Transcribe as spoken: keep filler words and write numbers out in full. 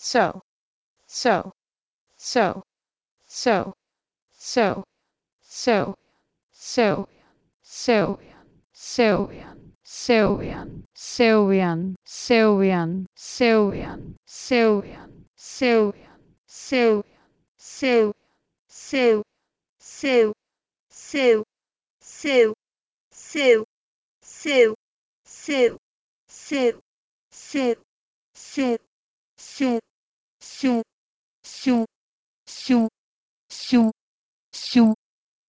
so, so, so, so, so, so, so, so, Sylvian, Sylvian, Sylvian, Sylvian, Sylvian, Sylvian, Sylvian, Sylvian, Sylvian, Sylvian, Sue, Sue, Sue, Sue, Sue, Sue, Sue, Sue, Sue, Sue, Sue, Sue, Sue, Sue, Sue,